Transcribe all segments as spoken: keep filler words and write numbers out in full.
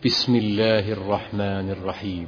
بسم الله الرحمن الرحيم.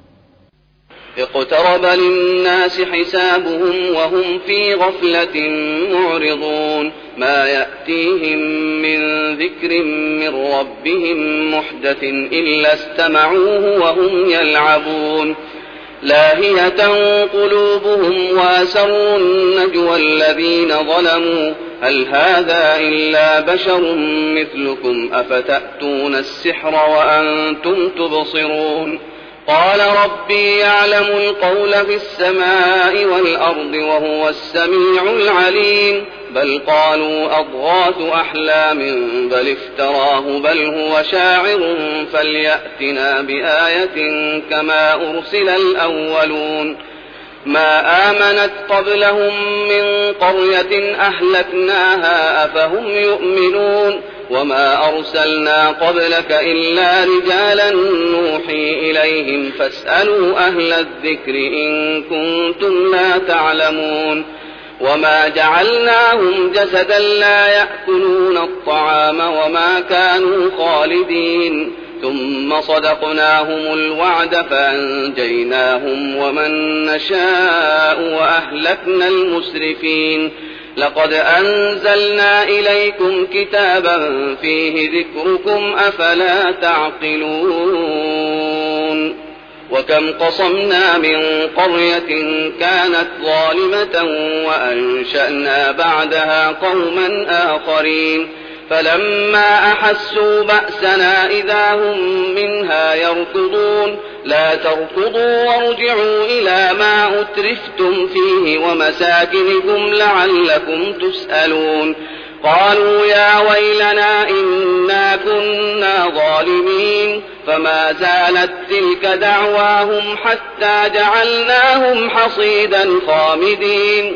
اقترب للناس حسابهم وهم في غفلة معرضون ما يأتيهم من ذكر من ربهم محدث إلا استمعوه وهم يلعبون لاهية قلوبهم وأسروا النجوى الذين ظلموا هل هذا إلا بشر مثلكم أفتأتون السحر وأنتم تبصرون قال ربي يعلم القول في السماء والأرض وهو السميع العليم بل قالوا أضغاث أحلام بل افتراه بل هو شاعر فليأتنا بآية كما أرسل الأولون ما آمنت قبلهم من قرية أهلكناها أفهم يؤمنون وما أرسلنا قبلك إلا رجالا نوحي إليهم فاسألوا أهل الذكر إن كنتم لا تعلمون وما جعلناهم جسدا لا يأكلون الطعام وما كانوا خالدين ثم صدقناهم الوعد فأنجيناهم ومن نشاء وأهلكنا المسرفين لقد أنزلنا إليكم كتابا فيه ذكركم أفلا تعقلون وكم قصمنا من قرية كانت ظالمة وأنشأنا بعدها قوما آخرين فلما أحسوا بأسنا إذا هم منها يركضون لا تركضوا وارجعوا إلى ما أترفتم فيه ومساكنكم لعلكم تسألون قالوا يا ويلنا إنا كنا ظالمين فما زالت تلك دعواهم حتى جعلناهم حصيدا خامدين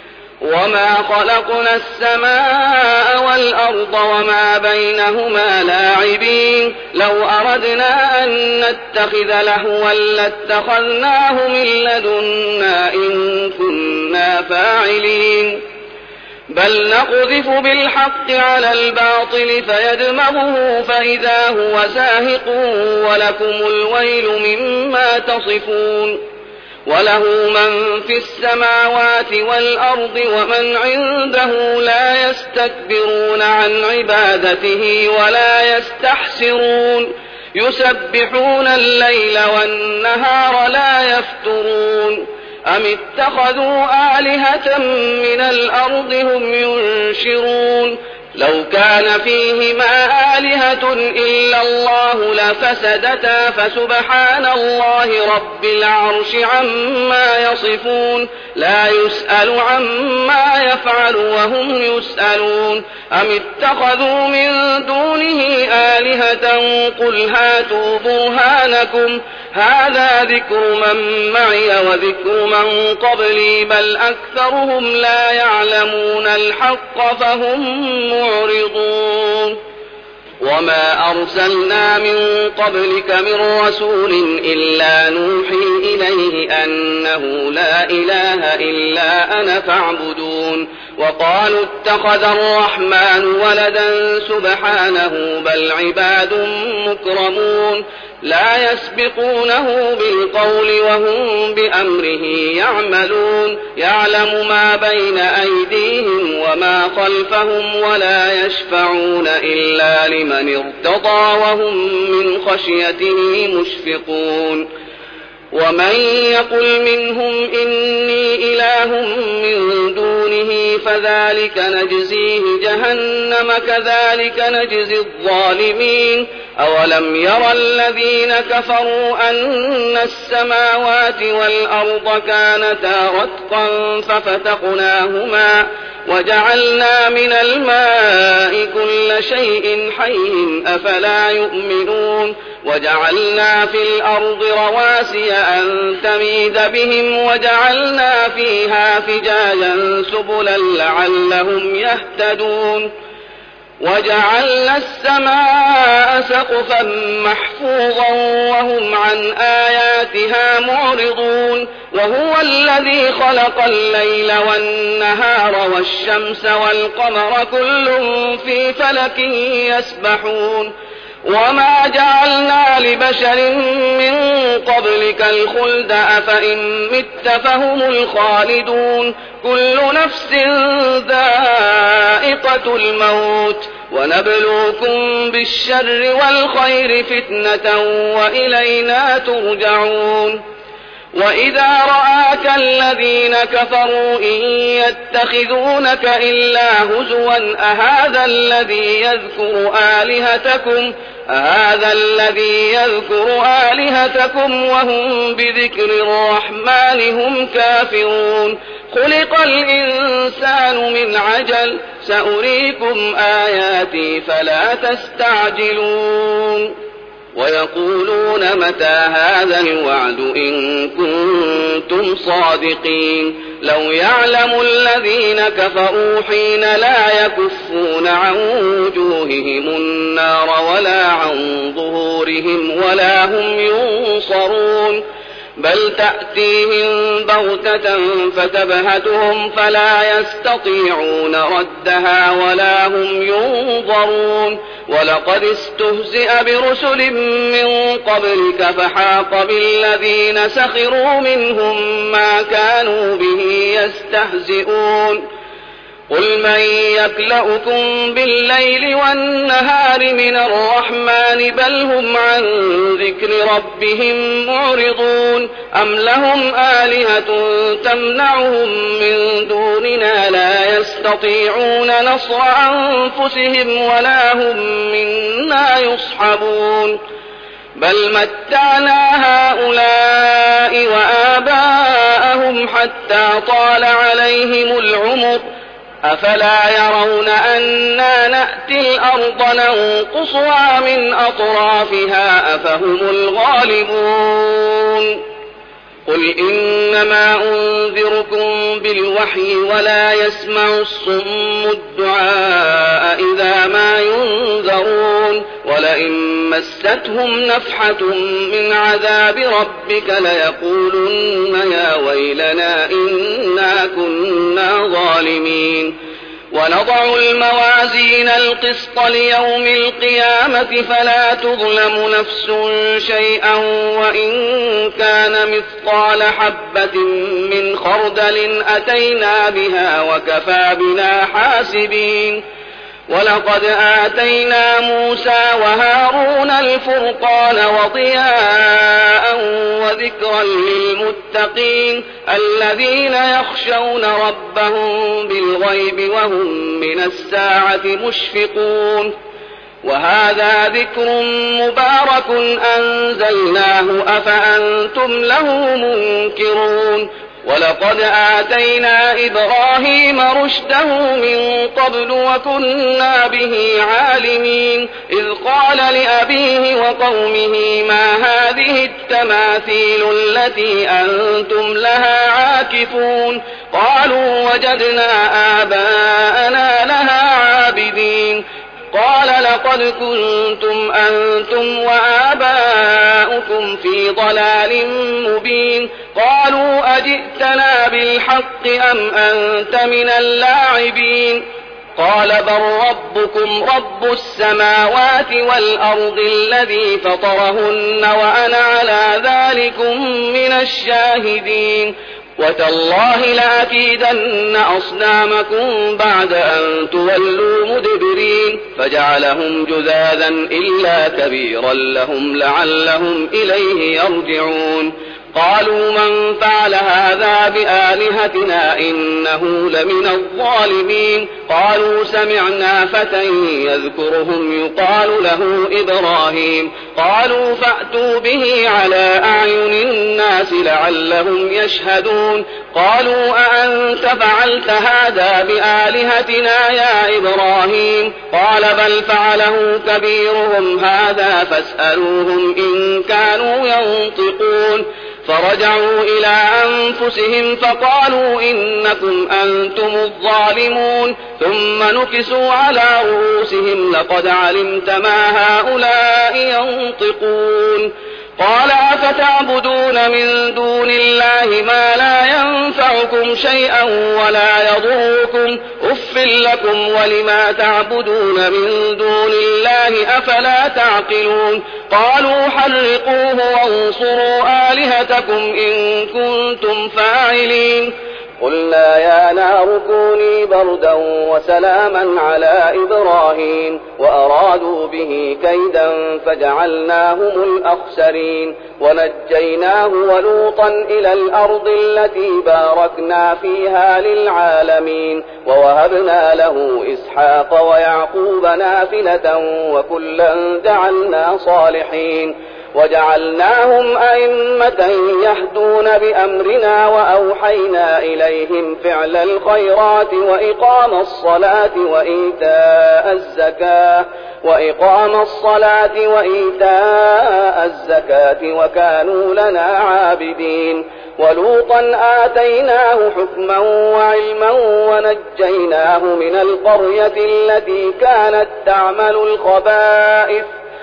وما خلقنا السماء والأرض وما بينهما لاعبين لو أردنا أن نتخذ لهوا لاتخذناه من لدنا إن كنا فاعلين بل نقذف بالحق على الباطل فيدمغه فإذا هو زاهق ولكم الويل مما تصفون وله من في السماوات والأرض ومن عنده لا يستكبرون عن عبادته ولا يستحسرون يسبحون الليل والنهار لا يفترون أم اتخذوا آلهة من الأرض هم ينشرون لو كان فيهما آلهة إلا الله لفسدتا فسبحان الله رب العرش عما يصفون لا يسأل عما يفعل وهم يسألون أم اتخذوا من دونه آلهة قل هاتوا برهانكم هذا ذكر من معي وذكر من قبلي بل أكثرهم لا يعلمون الحق فهم معرضون وما أرسلنا من قبلك من رسول إلا نوحي إليه أنه لا إله إلا أنا فاعبدون وقالوا اتخذ الرحمن ولدا سبحانه بل عباد مكرمون لا يسبقونه بالقول وهم بأمره يعملون يعلم ما بين أيديهم وما خلفهم ولا يشفعون إلا لمن ارتضى وهم من خشيته مشفقون ومن يقل منهم إني إله من دونه فذلك نجزيه جهنم كذلك نجزي الظالمين أولم ير الذين كفروا أن السماوات والأرض كانتا رتقا ففتقناهما وجعلنا من الماء كل شيء حي أفلا يؤمنون وجعلنا في الأرض رواسي أن تميد بهم وجعلنا فيها فجاجا سبلا لعلهم يهتدون وجعلنا السماء سقفا محفوظا وهم عن آياتها معرضون وهو الذي خلق الليل والنهار والشمس والقمر كل في فلك يسبحون وما جعلنا لبشر من قبلك الخلد أفإن مت فهم الخالدون كل نفس ذائقة الموت ونبلوكم بالشر والخير فتنة وإلينا ترجعون وإذا رآك الذين كفروا إن يتخذونك إلا هزوا أهذا الذي يذكر آلهتكم أهذا الذي يذكر آلهتكم وهم بذكر الرحمن هم كافرون خلق الإنسان من عجل سأريكم آياتي فلا تستعجلون ويقولون متى هذا الوعد إن كنتم صادقين لو يعلم الذين كفروا حين لا يكفون عن وجوههم النار ولا عن ظهورهم ولا هم ينصرون بل تأتيهم بغتة فتبهتهم فلا يستطيعون ردها ولا هم ينظرون ولقد استهزئ برسل من قبلك فحاق بالذين سخروا منهم ما كانوا به يستهزئون قل من يكلؤكم بالليل والنهار من الرحمن بل هم عن ذكر ربهم معرضون أم لهم آلهة تمنعهم من دوننا لا يستطيعون نصر أنفسهم ولا هم منا يصحبون بل متعنا هؤلاء وآباءهم حتى طال عليهم العمر أفلا يرون أنا نأتي الأرض ننقصها من أطرافها أفهم الغالبون قل إنما أنذركم بالوحي ولا يسمع الصم الدعاء إذا ما ينذرون ولئن مستهم نفحة من عذاب ربك ليقولن يا ويلنا إنا كنا ظالمين ونضع الموازين القسط ليوم القيامة فلا تظلم نفس شيئا وإن كان مثقال حبة من خردل أتينا بها وكفى بنا حاسبين ولقد آتينا موسى وهارون الفرقان وضياء وذكرا للمتقين الذين يخشون ربهم بالغيب وهم من الساعة مشفقون وهذا ذكر مبارك أنزلناه أفأنتم له منكرون ولقد آتينا إبراهيم رشده من قبل وكنا به عالمين إذ قال لأبيه وقومه ما هذه التماثيل التي أنتم لها عاكفون قالوا وجدنا آباءنا لها عابدين قال لقد كنتم أنتم وآباؤكم في ضلال مبين قالوا أجئتنا بالحق أم أنت من اللاعبين قال بل ربكم رب السماوات والأرض الذي فطرهن وأنا على ذلكم من الشاهدين وتالله لأكيدن أصنامكم بعد أن تولوا مدبرين فجعلهم جذاذا إلا كبيرا لهم لعلهم إليه يرجعون قالوا من فعل هذا بآلهتنا إنه لمن الظالمين قالوا سمعنا فتى يذكرهم يقال له إبراهيم قالوا فأتوا به على أعين الناس لعلهم يشهدون قالوا أأنت فعلت هذا بآلهتنا يا إبراهيم قال بل فعله كبيرهم هذا فاسألوهم إن كانوا ينطقون فرجعوا إلى أنفسهم فقالوا إنكم أنتم الظالمون ثم نكسوا على رؤوسهم لقد علمت ما هؤلاء ينطقون قال أفتعبدون من دون الله ما لا ينفعكم شيئا ولا يضركم أف لكم ولما تعبدون من دون الله أفلا تعقلون قالوا حرقوه وانصروا آلهتكم إن كنتم فاعلين قلنا يا نار كوني بردا وسلاما على إبراهيم وأرادوا به كيدا فجعلناهم الأخسرين ونجيناه ولوطا إلى الأرض التي باركنا فيها للعالمين ووهبنا له إسحاق ويعقوب نافلة وكلا جعلنا صالحين وجعلناهم أئمة يهدون بأمرنا وأوحينا إليهم فعل الخيرات وإقام الصلاة وإيتاء الزكاة وإقام الصلاة وإيتاء الزكاة وكانوا لنا عابدين ولوطا آتيناه حكما وعلما ونجيناه من القرية التي كانت تعمل الخبائث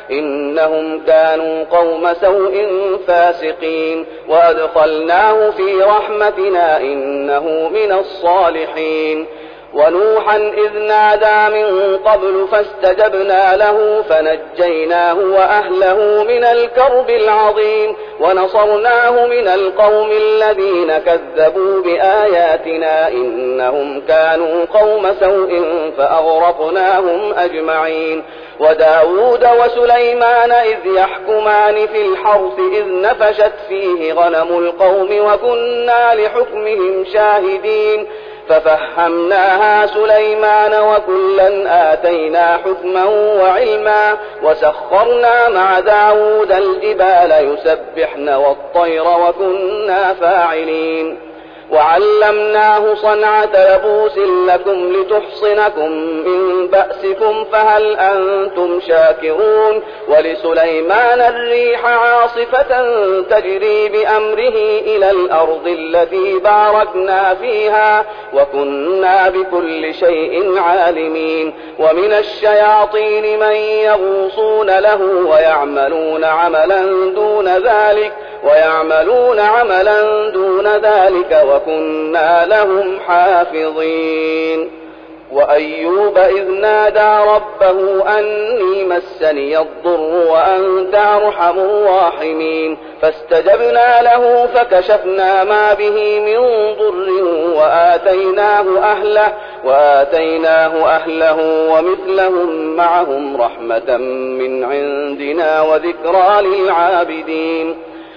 إنهم كانوا قوم سوء فاسقين وأدخلناه في رحمتنا إنه من الصالحين ونوحا إذ نادى من قبل فاستجبنا له فنجيناه وأهله من الكرب العظيم ونصرناه من القوم الذين كذبوا بآياتنا إنهم كانوا قوم سوء فأغرقناهم أجمعين وداود وسليمان إذ يحكمان في الحرث إذ نفشت فيه غنم القوم وكنا لحكمهم شاهدين ففهمناها سليمان وكلا آتينا حكما وعلما وسخرنا مع داود الجبال يسبحن والطير وكنا فاعلين وعلمناه صنعة لبوس لكم لتحصنكم من بأسكم فهل أنتم شاكرون ولسليمان الريح عاصفة تجري بأمره إلى الأرض التي باركنا فيها وكنا بكل شيء عالمين ومن الشياطين من يغوصون له ويعملون عملا دون ذلك ويعملون عملا دون ذلك وكنا لهم حافظين وأيوب إذ نادى ربه أني مسني الضر وأنت أرحم الراحمين فاستجبنا له فكشفنا ما به من ضر وآتيناه أهله وآتيناه أهله ومثلهم معهم رحمة من عندنا وذكرى للعابدين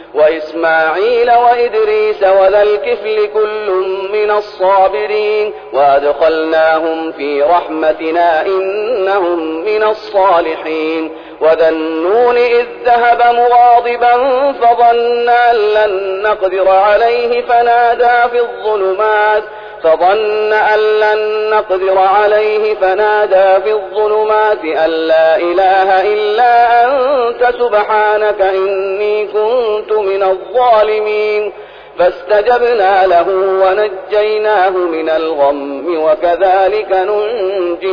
وإسماعيل وإدريس وذا الكفل كل من الصابرين وأدخلناهم في رحمتنا إنهم من الصالحين وذا النون إذ ذهب مغاضبا فظن أن لن نقدر عليه فنادى في الظلمات فظن أن لن نقدر عليه فنادى في الظلمات أن لا إله إلا أنت سبحانك إني كنت من الظالمين فاستجبنا له ونجيناه من الغم وكذلك ننجي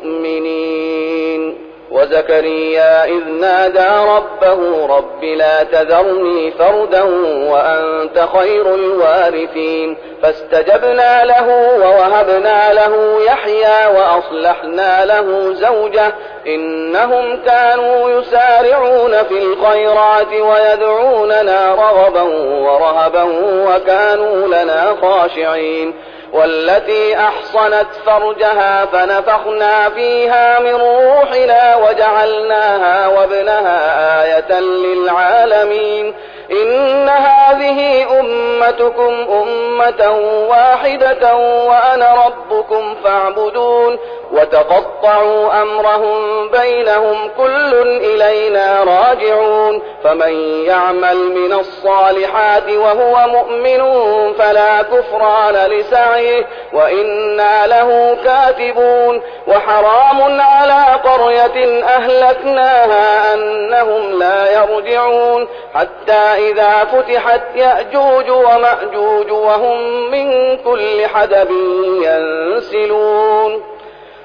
المؤمنين وزكريا إذ نادى ربه رب لا تذرني فردا وأنت خير الوارثين فاستجبنا له ووهبنا له يحيى وأصلحنا له زوجه إنهم كانوا يسارعون في الخيرات ويدعوننا رغبا ورهبا وكانوا لنا خاشعين والتي أحصنت فرجها فنفخنا فيها من روحنا وجعلناها وابنها آية للعالمين إن هذه أمتكم أمة واحدة وأنا ربكم فاعبدون وتقطعوا أمرهم بينهم كل إلينا راجعون فمن يعمل من الصالحات وهو مؤمن فلا كفران لسعيه وإنا له كاتبون وحرام على قرية أهلكناها أنهم لا يرجعون حتى إذا فتحت يأجوج ومأجوج وهم من كل حدب ينسلون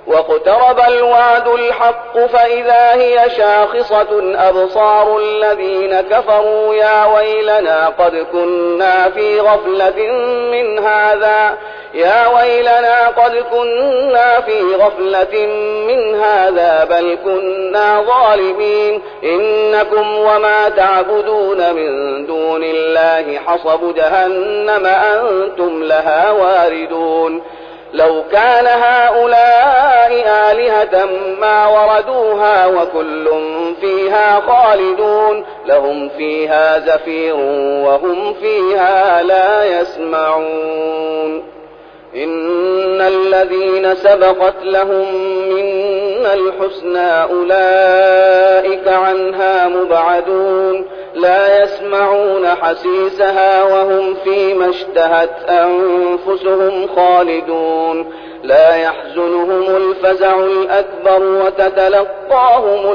واقترب الوعد الحق فإذا هي شاخصة أبصار الذين كفروا يا ويلنا قد كنا في غفلة من هذا يا ويلنا قد كنا في غفلة من هذا بل كنا ظالمين إنكم وما تعبدون من دون الله حصب جهنم أنتم لها واردون لو كان هؤلاء آلهة ما وردوها وكل فيها خالدون لهم فيها زفير وهم فيها لا يسمعون إن الذين سبقت لهم منا الحسنى أولئك عنها مبعدون لا يسمعون حسيسها وهم فيما اشتهت أنفسهم خالدون لا يحزنهم الفزع الأكبر وتتلقاهم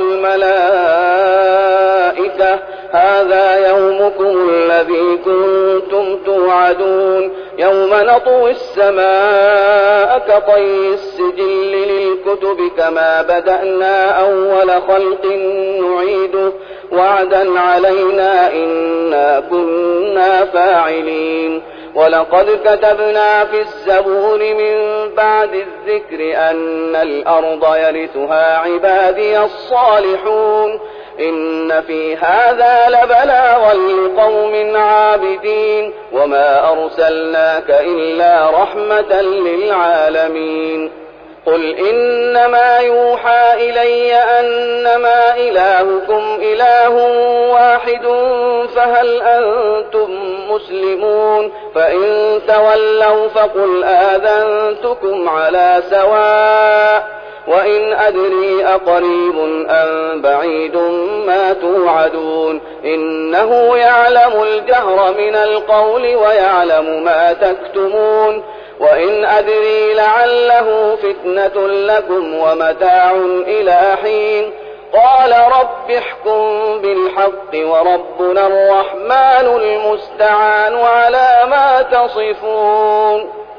الملائكة هذا يومكم الذي كنتم توعدون يوم نطوي السماء كطي السجل للكتب كما بدأنا أول خلق نعيده وعدا علينا إنا كنا فاعلين ولقد كتبنا في الزبور من بعد الذكر أن الأرض يرثها عبادي الصالحون إن في هذا لبلاغا لقوم عابدين وما أرسلناك إلا رحمة للعالمين قل إنما يوحى إلي أنما إلهكم إله واحد فهل أنتم مسلمون فإن تولوا فقل آذنتكم على سواء وإن أدري أقريب أم بعيد ما توعدون إنه يعلم الجهر من القول ويعلم ما تكتمون وإن أدري لعله فتنة لكم ومتاع إلى حين قال رب احكم بالحق وربنا الرحمن المستعان على ما تصفون.